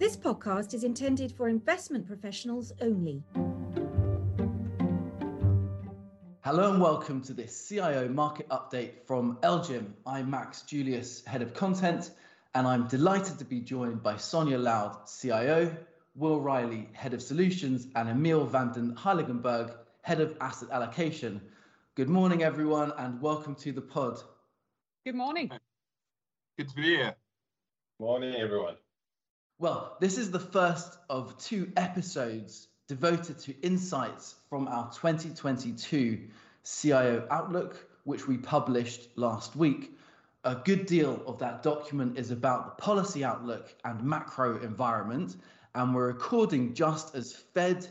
This podcast is intended for investment professionals only. Hello and welcome to this CIO market update from LGIM. I'm Max Julius, Head of Content, and I'm delighted to be joined by Sonia Loud, CIO, Will Riley, Head of Solutions, and Emil van den Heiligenberg, Head of Asset Allocation. Good morning, everyone, and welcome to the pod. Good morning. Good to be here. Morning, everyone. Well, this is the first of 2 episodes devoted to insights from our 2022 CIO Outlook, which we published last week. A good deal of that document is about the policy outlook and macro environment, and we're recording just as Fed,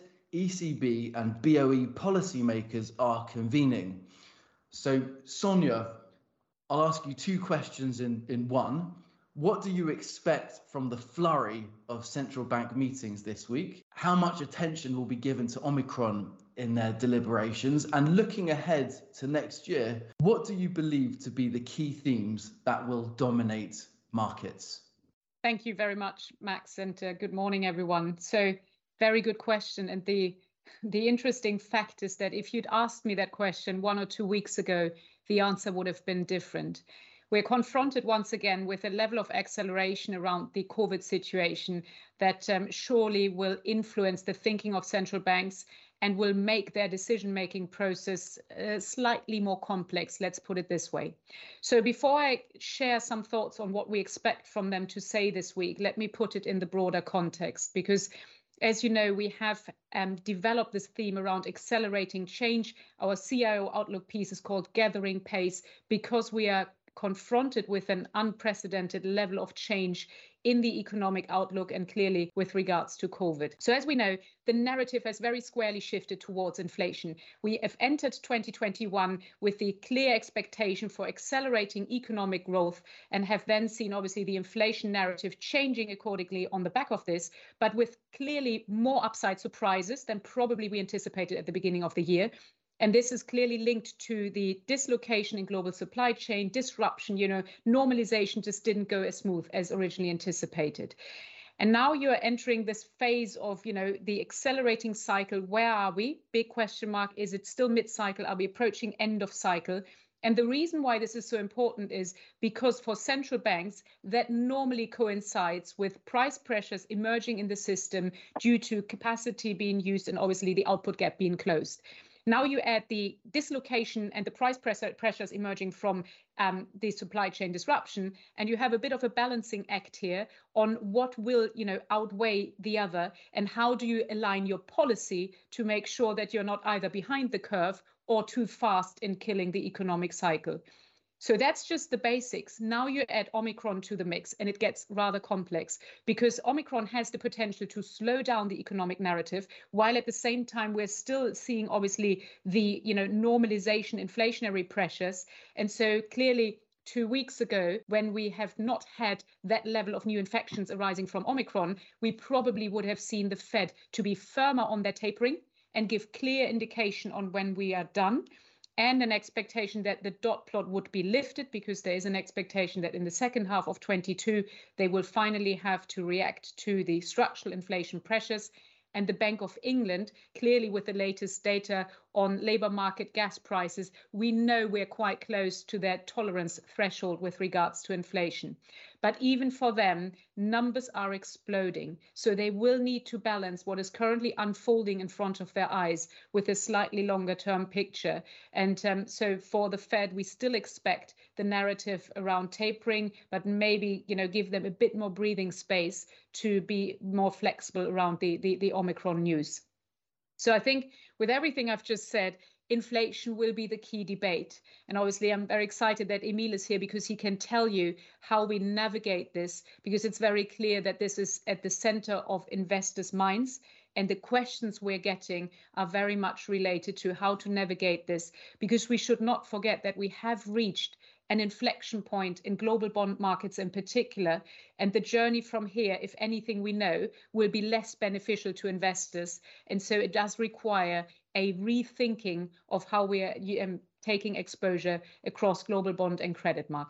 ECB and BOE policymakers are convening. So, Sonia, I'll ask you 2 questions in one. What do you expect from the flurry of central bank meetings this week? How much attention will be given to Omicron in their deliberations? And looking ahead to next year, what do you believe to be the key themes that will dominate markets? Thank you very much, Max, and good morning, everyone. So, very good question. And the interesting fact is that if you'd asked me that question 1 or 2 weeks ago, the answer would have been different. We're confronted once again with a level of acceleration around the COVID situation that surely will influence the thinking of central banks and will make their decision-making process slightly more complex, let's put it this way. So before I share some thoughts on what we expect from them to say this week, let me put it in the broader context, because as you know, we have developed this theme around accelerating change. Our CIO Outlook piece is called Gathering Pace, because we are confronted with an unprecedented level of change in the economic outlook and clearly with regards to COVID. So as we know, the narrative has very squarely shifted towards inflation. We have entered 2021 with the clear expectation for accelerating economic growth and have then seen obviously the inflation narrative changing accordingly on the back of this, but with clearly more upside surprises than probably we anticipated at the beginning of the year. And this is clearly linked to the dislocation in global supply chain, disruption, normalization just didn't go as smooth as originally anticipated. And now you're entering this phase of, the accelerating cycle. Where are we? Big question mark. Is it still mid-cycle? Are we approaching end of cycle? And the reason why this is so important is because for central banks, that normally coincides with price pressures emerging in the system due to capacity being used and obviously the output gap being closed. Now you add the dislocation and the price pressures emerging from the supply chain disruption, and you have a bit of a balancing act here on what will, outweigh the other, and how do you align your policy to make sure that you're not either behind the curve or too fast in killing the economic cycle. So that's just the basics. Now you add Omicron to the mix and it gets rather complex because Omicron has the potential to slow down the economic narrative, while at the same time we're still seeing obviously the normalization inflationary pressures. And so clearly 2 weeks ago, when we have not had that level of new infections arising from Omicron, we probably would have seen the Fed to be firmer on their tapering and give clear indication on when we are done. And an expectation that the dot plot would be lifted, because there is an expectation that in the second half of 22, they will finally have to react to the structural inflation pressures. And the Bank of England, clearly with the latest data on labour market gas prices, we know we're quite close to their tolerance threshold with regards to inflation. But even for them, numbers are exploding. So they will need to balance what is currently unfolding in front of their eyes with a slightly longer term picture. And so for the Fed, we still expect the narrative around tapering, but maybe, give them a bit more breathing space to be more flexible around the Omicron news. So I think with everything I've just said, inflation will be the key debate. And obviously, I'm very excited that Emil is here because he can tell you how we navigate this, because it's very clear that this is at the center of investors' minds. And the questions we're getting are very much related to how to navigate this, because we should not forget that we have reached an inflection point in global bond markets in particular. And the journey from here, if anything we know, will be less beneficial to investors. And so it does require a rethinking of how we are taking exposure across global bond and credit markets.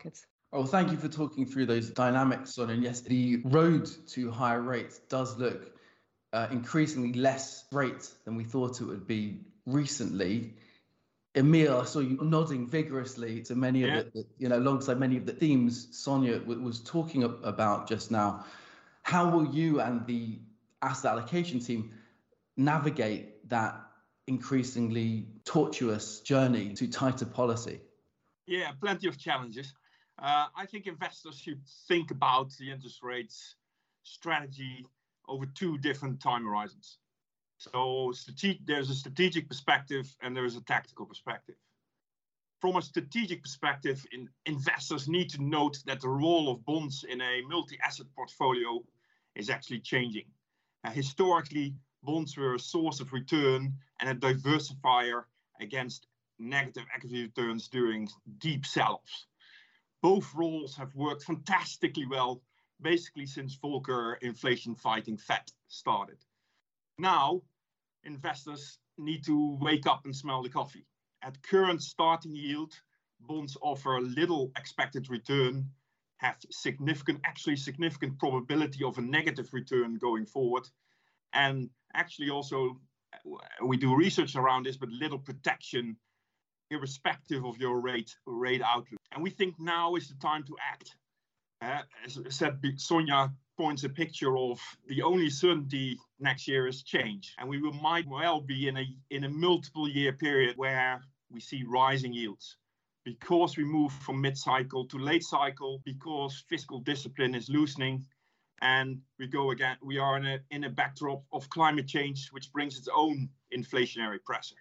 Oh, thank you for talking through those dynamics, Sonia. And yes, the road to higher rates does look increasingly less straight than we thought it would be recently. Emil, I saw you nodding vigorously to many of alongside many of the themes Sonia was talking about just now. How will you and the asset allocation team navigate that increasingly tortuous journey to tighter policy? Yeah, plenty of challenges. I think investors should think about the interest rates strategy over two different time horizons. So there's a strategic perspective and there is a tactical perspective. From a strategic perspective, investors need to note that the role of bonds in a multi-asset portfolio is actually changing. Historically, bonds were a source of return and a diversifier against negative equity returns during deep sell-offs. Both roles have worked fantastically well, basically since Volcker inflation fighting Fed started. Now, investors need to wake up and smell the coffee. At current starting yield, bonds offer little expected return, have significant probability of a negative return going forward. And actually also, we do research around this, but little protection irrespective of your rate outlook. And we think now is the time to act. As I said, Sonia points a picture of the only certainty next year is change. And we might well be in a multiple year period where we see rising yields because we move from mid-cycle to late cycle, because fiscal discipline is loosening. And we are in a backdrop of climate change, which brings its own inflationary pressure.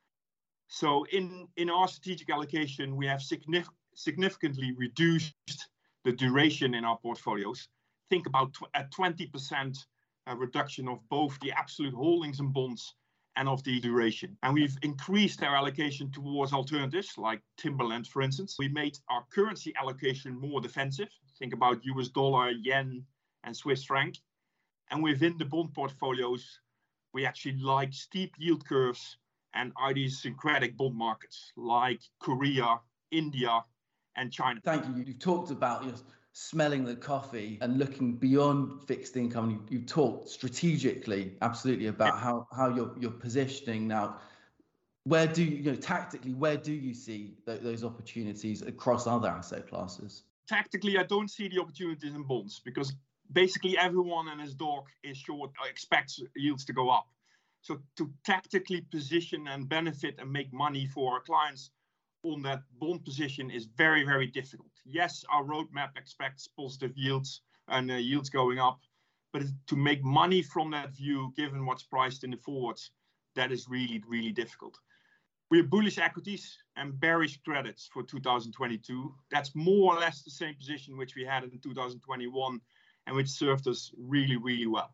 So in our strategic allocation, we have significantly reduced the duration in our portfolios. Think about a 20% reduction of both the absolute holdings and bonds and of the duration. And we've increased our allocation towards alternatives like Timberland, for instance. We made our currency allocation more defensive. Think about US dollar, yen, and Swiss franc. And within the bond portfolios, we actually like steep yield curves and idiosyncratic bond markets like Korea, India, and China. Thank you. You've talked about smelling the coffee and looking beyond fixed income. You talked strategically, absolutely, about how you're positioning now. Where do tactically, where do you see those opportunities across other asset classes? Tactically, I don't see the opportunities in bonds because basically everyone and his dog is short, expects yields to go up. So to tactically position and benefit and make money for our clients on that bond position is very, very difficult. Yes, our roadmap expects positive yields and yields going up, but to make money from that view, given what's priced in the forwards, that is really, really difficult. We're bullish equities and bearish credits for 2022. That's more or less the same position which we had in 2021 and which served us really, really well.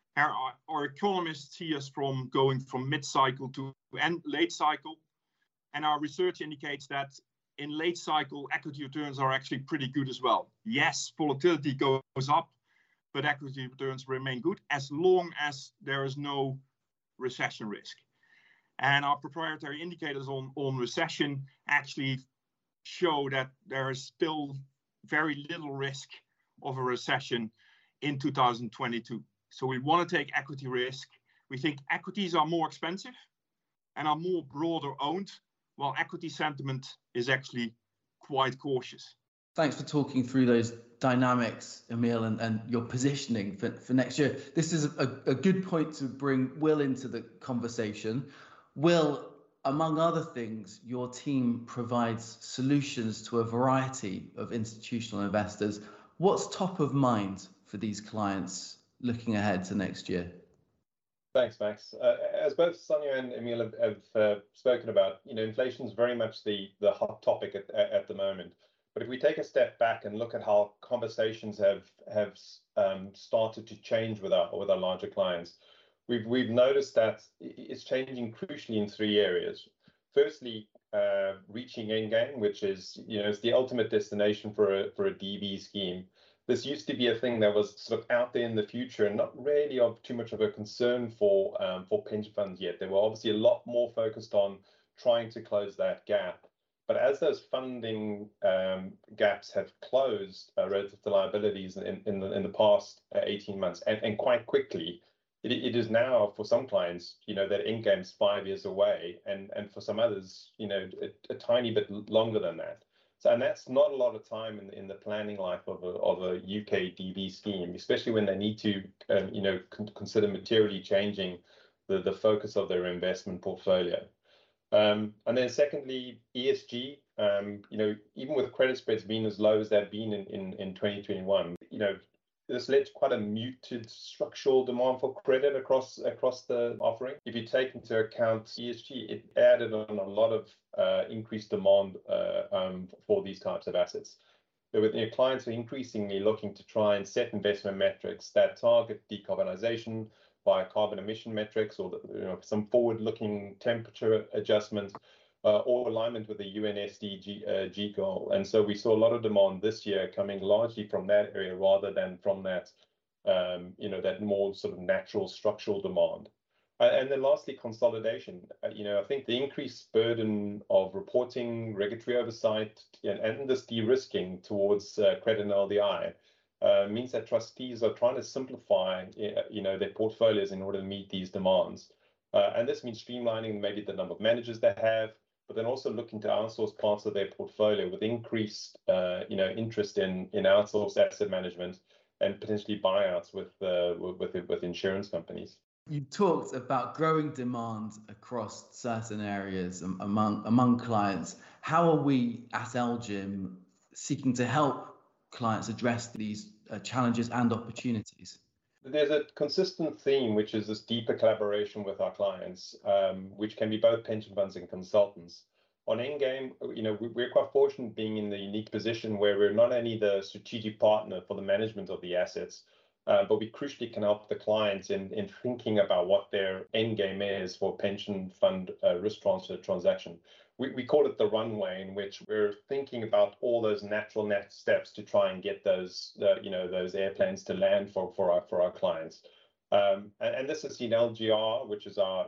Our economists see us going from mid-cycle to late cycle. And our research indicates that in late cycle, equity returns are actually pretty good as well. Yes, volatility goes up, but equity returns remain good as long as there is no recession risk. And our proprietary indicators on recession actually show that there is still very little risk of a recession in 2022. So we want to take equity risk. We think equities are more expensive and are more broader owned, while equity sentiment is actually quite cautious. Thanks for talking through those dynamics, Emil, and your positioning for next year. This is a good point to bring Will into the conversation. Will, among other things, your team provides solutions to a variety of institutional investors. What's top of mind for these clients looking ahead to next year? Thanks, Max. As both Sonia and Emil have spoken about, inflation is very much the hot topic at the moment. But if we take a step back and look at how conversations have started to change with our larger clients, we've noticed that it's changing crucially in three areas. Firstly, reaching endgame, which is it's the ultimate destination for a DB scheme. This used to be a thing that was sort of out there in the future and not really of too much of a concern for pension funds yet. They were obviously a lot more focused on trying to close that gap. But as those funding gaps have closed relative to liabilities in the past 18 months, and quite quickly, it is now for some clients, that end game's 5 years away, and for some others, a tiny bit longer than that. So, and that's not a lot of time in the planning life of a UK DB scheme, especially when they need to, consider materially changing the focus of their investment portfolio. And then secondly, ESG, even with credit spreads being as low as they've been in 2021, this led to quite a muted structural demand for credit across the offering. If you take into account ESG, it added on a lot of increased demand for these types of assets. Clients are increasingly looking to try and set investment metrics that target decarbonization via carbon emission metrics, or some forward-looking temperature adjustment, or alignment with the UN SDG goal. And so we saw a lot of demand this year coming largely from that area rather than from that, that more sort of natural structural demand. And then lastly, consolidation. I think the increased burden of reporting, regulatory oversight, and this de-risking towards credit and LDI means that trustees are trying to simplify, their portfolios in order to meet these demands. And this means streamlining maybe the number of managers they have, but then also looking to outsource parts of their portfolio with increased, interest in outsourced asset management and potentially buyouts with insurance companies. You talked about growing demand across certain areas among clients. How are we at LGIM seeking to help clients address these challenges and opportunities? There's a consistent theme, which is this deeper collaboration with our clients, which can be both pension funds and consultants. On Endgame, we're quite fortunate being in the unique position where we're not only the strategic partner for the management of the assets, but we crucially can help the clients in thinking about what their end game is for pension fund risk transfer transaction. We call it the runway, in which we're thinking about all those natural next steps to try and get those airplanes to land for our clients. And this is LGR, which is our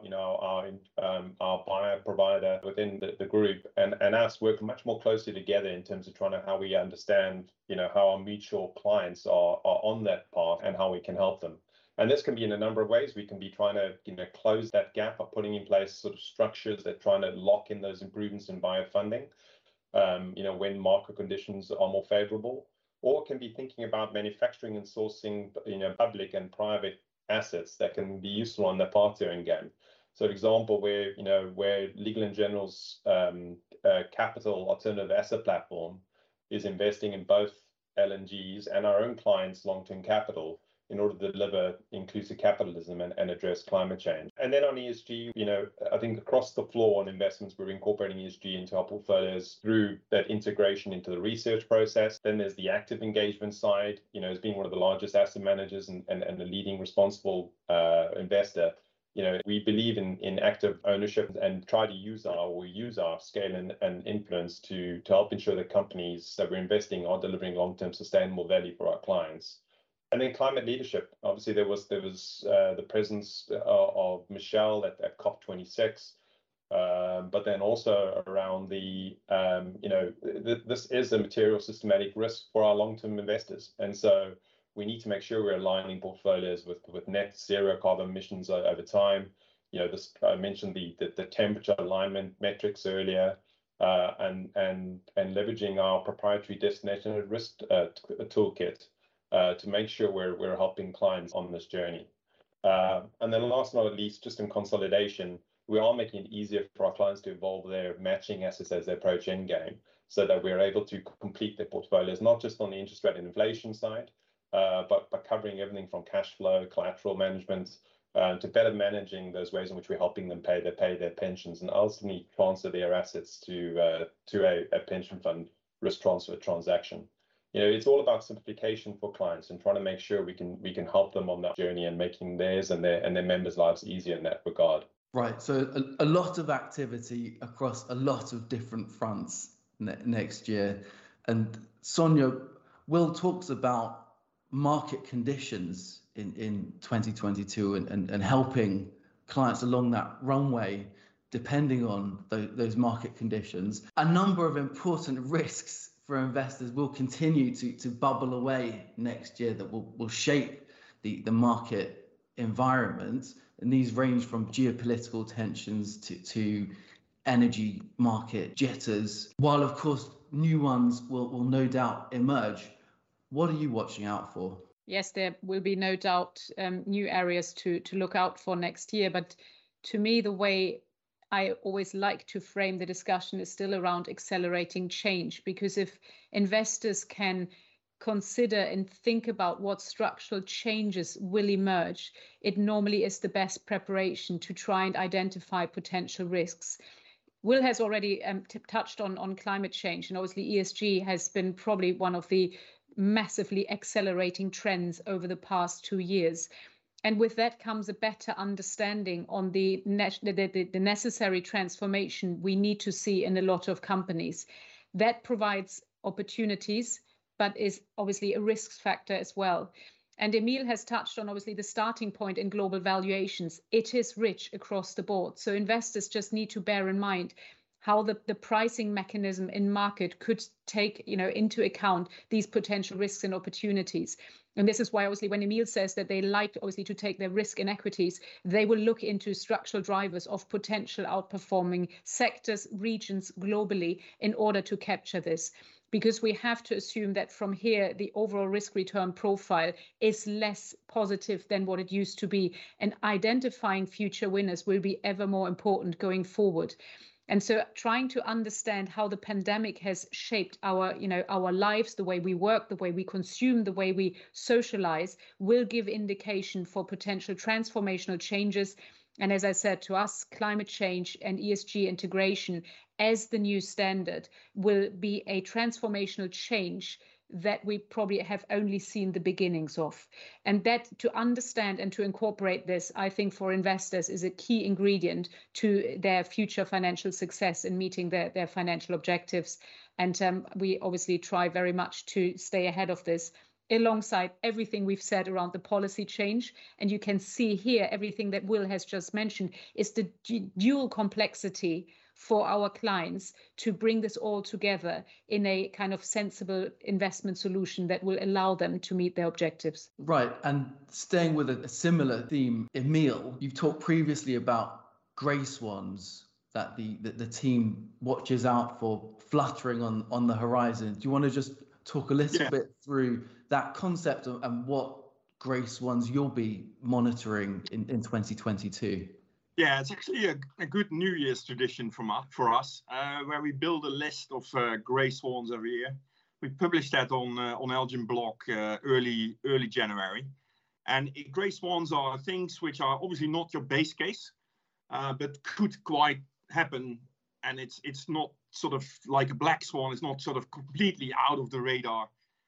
buyer provider within the group, and us work much more closely together in terms of how we understand how our mutual clients are on that path and how we can help them. And this can be in a number of ways. We can be trying to close that gap by putting in place sort of structures that trying to lock in those improvements in buyer funding, when market conditions are more favorable, or can be thinking about manufacturing and sourcing public and private assets that can be useful on the path to Endgame. So, for example, where Legal & General's capital alternative asset platform is investing in both L&Gs and our own clients' long-term capital in order to deliver inclusive capitalism and address climate change. And then on ESG, I think across the floor on investments, we're incorporating ESG into our portfolios through that integration into the research process. Then there's the active engagement side, as being one of the largest asset managers and a leading responsible investor. We believe in active ownership and try to use our scale and influence to help ensure that companies that we're investing are delivering long-term sustainable value for our clients. And then climate leadership. Obviously, there was the presence of Michelle at COP26, but then also around this is a material systematic risk for our long-term investors, and so we need to make sure we're aligning portfolios with net zero carbon emissions over time. I mentioned the temperature alignment metrics earlier, and leveraging our proprietary destination at risk toolkit. To make sure we're helping clients on this journey. And then last but not least, just in consolidation, we are making it easier for our clients to evolve their matching assets as they approach endgame, so that we're able to complete their portfolios, not just on the interest rate and inflation side, but by covering everything from cash flow, collateral management, to better managing those ways in which we're helping them pay their pensions and ultimately transfer their assets to a pension fund risk transfer transaction. It's all about simplification for clients and trying to make sure we can help them on that journey and making theirs and their members' lives easier in that regard. Right. So a lot of activity across a lot of different fronts next year. And Sonia, Will talks about market conditions in 2022 and helping clients along that runway. depending on those market conditions. A number of important risks for investors will continue to bubble away next year that will shape the market environment. And these range from geopolitical tensions to energy market jitters, while of course new ones will no doubt emerge. What are you watching out for? Yes, there will be no doubt new areas to look out for next year. But to me, the way I always like to frame the discussion is still around accelerating change, because if investors can consider and think about what structural changes will emerge, it normally is the best preparation to try and identify potential risks. Will has already touched on climate change, and obviously ESG has been probably one of the massively accelerating trends over the past 2 years. And with that comes a better understanding on the necessary transformation we need to see in a lot of companies. That provides opportunities, but is obviously a risk factor as well. And Emil has touched on obviously the starting point in global valuations. It is rich across the board. So investors just need to bear in mind how the pricing mechanism in market could take into account these potential risks and opportunities. And this is why obviously when Emil says that they like obviously to take their risk in equities, they will look into structural drivers of potential outperforming sectors, regions globally in order to capture this. Because we have to assume that from here, the overall risk return profile is less positive than what it used to be. And identifying future winners will be ever more important going forward. And so trying to understand how the pandemic has shaped our lives, the way we work, the way we consume, the way we socialize, will give indication for potential transformational changes. And as I said, to us, climate change and ESG integration as the new standard will be a transformational change that we probably have only seen the beginnings of. And that to understand and to incorporate this, I think for investors is a key ingredient to their future financial success in meeting their financial objectives. And we obviously try very much to stay ahead of this alongside everything we've said around the policy change. And you can see here, everything that Will has just mentioned is the dual complexity for our clients to bring this all together in a kind of sensible investment solution that will allow them to meet their objectives. Right. And staying with a similar theme, Emil, you've talked previously about grey swans that the team watches out for fluttering on the horizon. Do you want to just talk a little bit through that concept and what grey swans you'll be monitoring in 2022? Yeah, it's actually a good New Year's tradition for us, where we build a list of grey swans every year. We published that on Elgin blog early January. And grey swans are things which are obviously not your base case, but could quite happen. And it's not sort of like a black swan. It's not sort of completely out of the radar.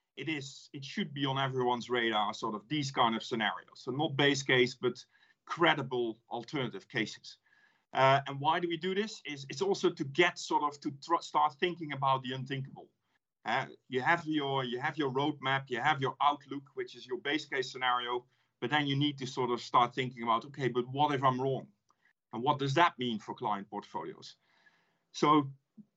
It should be on everyone's radar, sort of these kind of scenarios. So not base case, but credible alternative cases. And why do we do this? It's also to get sort of start thinking about the unthinkable. You have your roadmap, you have your outlook, which is your base case scenario, but then you need to sort of start thinking about, okay, but what if I'm wrong? And what does that mean for client portfolios? So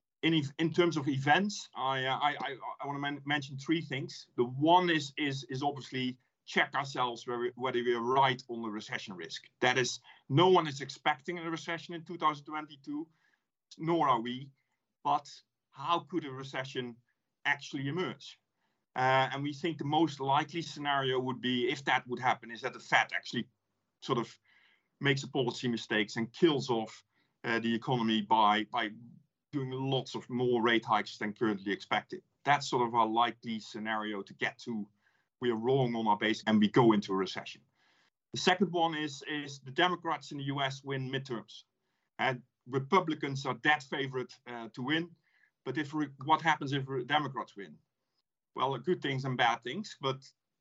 in terms of events, I want to mention three things. The one is obviously check ourselves whether we are right on the recession risk. That is, no one is expecting a recession in 2022, nor are we. But how could a recession actually emerge? And we think the most likely scenario would be, if that would happen, is that the Fed actually sort of makes a policy mistakes and kills off the economy by doing lots of more rate hikes than currently expected. That's sort of our likely scenario to get to. We are wrong on our base and we go into a recession. The second one is the Democrats in the US win midterms. And Republicans are dead favorite to win. But what happens if Democrats win? Well, good things and bad things. But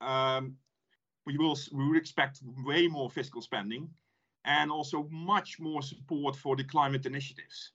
we would expect way more fiscal spending and also much more support for the climate initiatives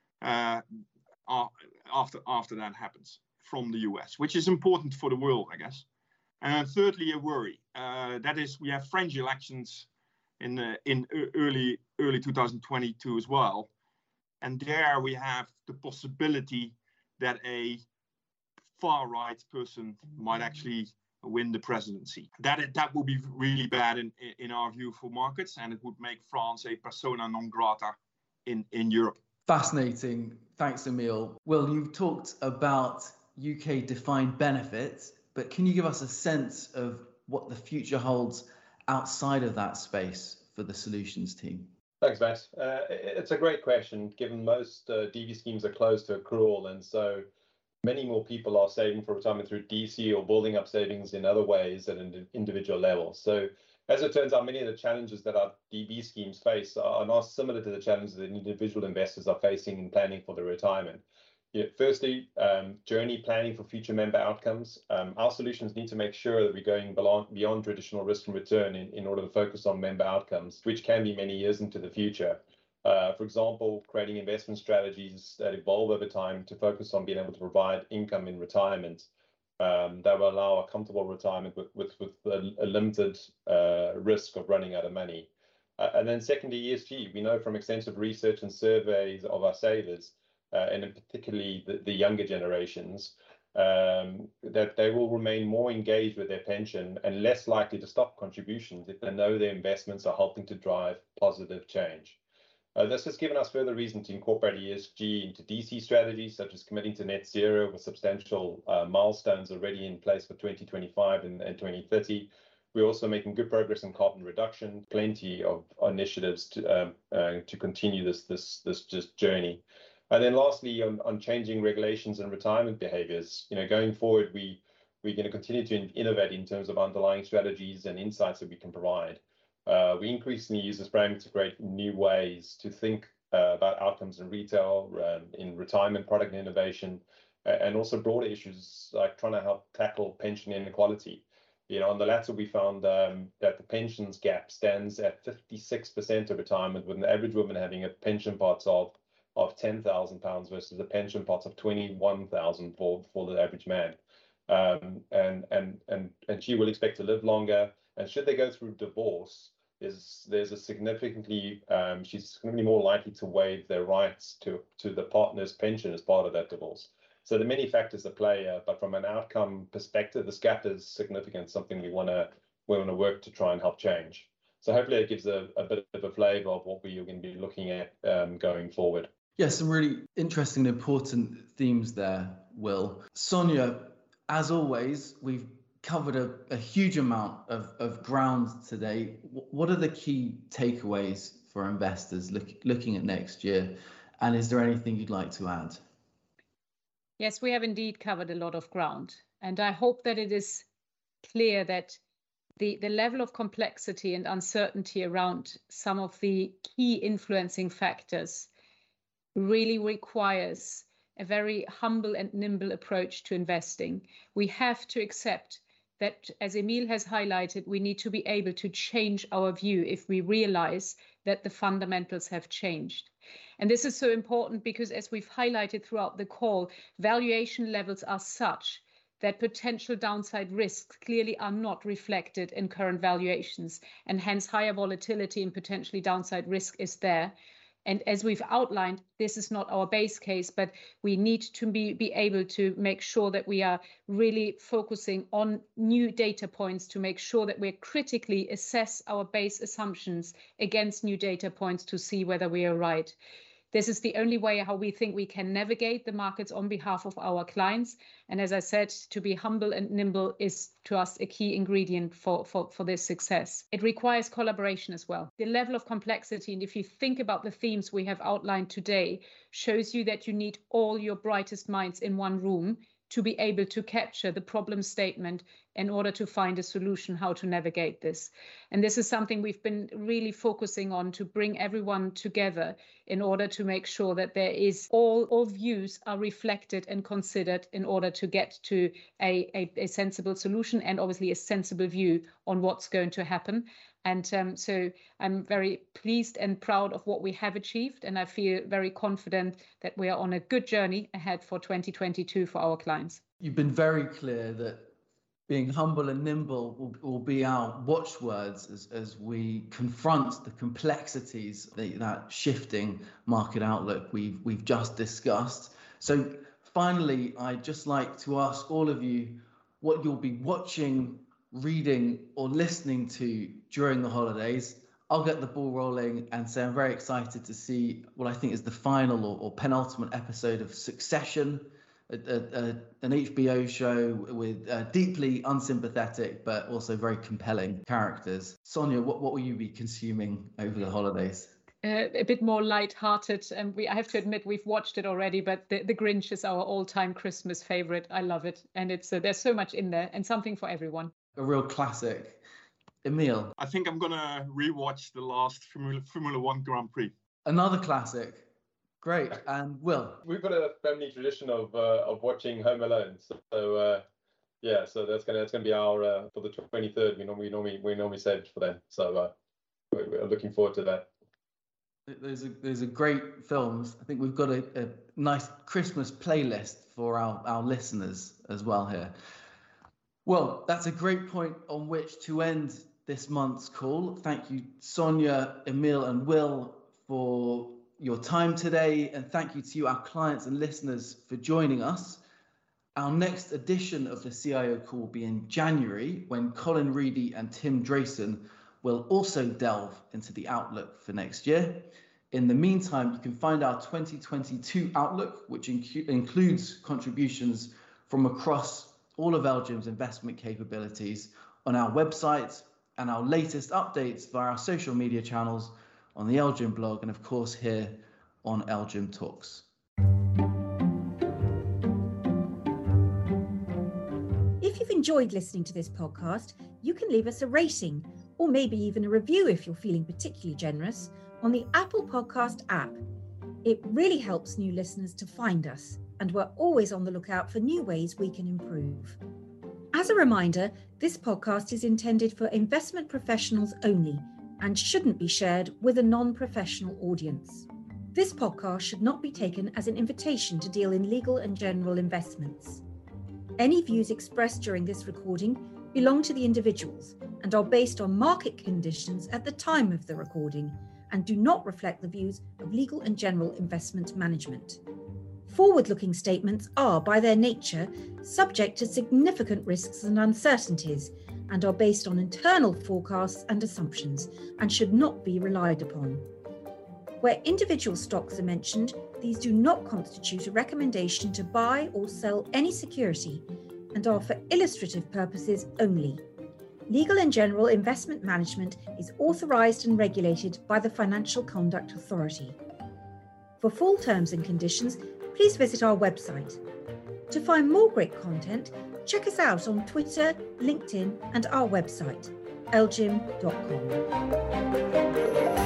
after that happens from the US, which is important for the world, I guess. And thirdly, a worry. That is, we have French elections in early 2022 as well. And there we have the possibility that a far-right person might actually win the presidency. That would be really bad in our view for markets, and it would make France a persona non grata in Europe. Fascinating. Thanks, Emile. Will, you've talked about UK defined benefits, but can you give us a sense of what the future holds outside of that space for the solutions team? Thanks, Matt. It's a great question, given most DB schemes are closed to accrual, and so many more people are saving for retirement through DC or building up savings in other ways at an individual level. So as it turns out, many of the challenges that our DB schemes face are not similar to the challenges that individual investors are facing in planning for their retirement. Firstly, journey planning for future member outcomes. Our solutions need to make sure that we're going beyond traditional risk and return in order to focus on member outcomes, which can be many years into the future. For example, creating investment strategies that evolve over time to focus on being able to provide income in retirement that will allow a comfortable retirement with a limited risk of running out of money. And then secondly, ESG. We know from extensive research and surveys of our savers, and in particularly the younger generations, that they will remain more engaged with their pension and less likely to stop contributions if they know their investments are helping to drive positive change. This has given us further reason to incorporate ESG into DC strategies, such as committing to net zero with substantial milestones already in place for 2025 and 2030. We're also making good progress in carbon reduction, plenty of initiatives to continue this journey. And then lastly, on changing regulations and retirement behaviors, going forward, we're going to continue to innovate in terms of underlying strategies and insights that we can provide. We increasingly use this framework to create new ways to think about outcomes in retail, in retirement product innovation, and also broader issues like trying to help tackle pension inequality. On the latter, we found that the pensions gap stands at 56% of retirement, with an average woman having a pension pot of £10,000 versus a pension pot of £21,000 for the average man. And she will expect to live longer. And should they go through divorce, there's a significantly, she's going to be more likely to waive their rights to the partner's pension as part of that divorce. So there are many factors at play, but from an outcome perspective, this gap is significant, something we want to work to try and help change. So hopefully it gives a bit of a flavour of what we're going to be looking at going forward. Yes, some really interesting and important themes there, Will. Sonia, as always, we've covered a huge amount of ground today. What are the key takeaways for investors looking at next year? And is there anything you'd like to add? Yes, we have indeed covered a lot of ground. And I hope that it is clear that the level of complexity and uncertainty around some of the key influencing factors really requires a very humble and nimble approach to investing. We have to accept that, as Emile has highlighted, we need to be able to change our view if we realize that the fundamentals have changed. And this is so important because, as we've highlighted throughout the call, valuation levels are such that potential downside risks clearly are not reflected in current valuations, and hence higher volatility and potentially downside risk is there. And as we've outlined, this is not our base case, but we need to be able to make sure that we are really focusing on new data points to make sure that we critically assess our base assumptions against new data points to see whether we are right. This is the only way how we think we can navigate the markets on behalf of our clients. And as I said, to be humble and nimble is to us a key ingredient for this success. It requires collaboration as well. The level of complexity, and if you think about the themes we have outlined today, shows you that you need all your brightest minds in one room to be able to capture the problem statement in order to find a solution how to navigate this. And this is something we've been really focusing on, to bring everyone together in order to make sure that there is all views are reflected and considered in order to get to a sensible solution and obviously a sensible view on what's going to happen. And so I'm very pleased and proud of what we have achieved. And I feel very confident that we are on a good journey ahead for 2022 for our clients. You've been very clear that being humble and nimble will be our watchwords as we confront the complexities, that shifting market outlook we've just discussed. So finally, I'd just like to ask all of you what you'll be watching, reading, or listening to during the holidays. I'll get the ball rolling and say I'm very excited to see what I think is the final or penultimate episode of Succession, an HBO show with deeply unsympathetic but also very compelling characters. Sonia, what will you be consuming over the holidays? A bit more light-hearted, and I have to admit we've watched it already, but the Grinch is our all-time Christmas favorite. I love it, and it's there's so much in there and something for everyone. A real classic. Emil? I think I'm gonna rewatch the last Formula One Grand Prix. Another classic. Great. And Will? We've got a family tradition of watching Home Alone. So yeah, so that's gonna be our for the 23rd. We normally save it for them. So we're looking forward to that. Those are great films. I think we've got a nice Christmas playlist for our listeners as well here. Well, that's a great point on which to end this month's call. Thank you, Sonia, Emil, and Will, for your time today. And thank you to you, our clients and listeners, for joining us. Our next edition of the CIO Call will be in January, when Colin Reedy and Tim Drayson will also delve into the outlook for next year. In the meantime, you can find our 2022 outlook, which includes contributions from across all of LGIM's investment capabilities, on our website, and our latest updates via our social media channels, on the LGIM blog, and of course here on LGIM Talks. If you've enjoyed listening to this podcast, you can leave us a rating, or maybe even a review if you're feeling particularly generous, on the Apple Podcast app. It really helps new listeners to find us, and we're always on the lookout for new ways we can improve. As a reminder, this podcast is intended for investment professionals only and shouldn't be shared with a non-professional audience. This podcast should not be taken as an invitation to deal in legal and general investments. Any views expressed during this recording belong to the individuals and are based on market conditions at the time of the recording and do not reflect the views of legal and general investment management. Forward-looking statements are, by their nature, subject to significant risks and uncertainties and are based on internal forecasts and assumptions and should not be relied upon. Where individual stocks are mentioned, these do not constitute a recommendation to buy or sell any security and are for illustrative purposes only. Legal and general investment management is authorised and regulated by the Financial Conduct Authority. For full terms and conditions, please visit our website. To find more great content, check us out on Twitter, LinkedIn, and our website, lgim.com.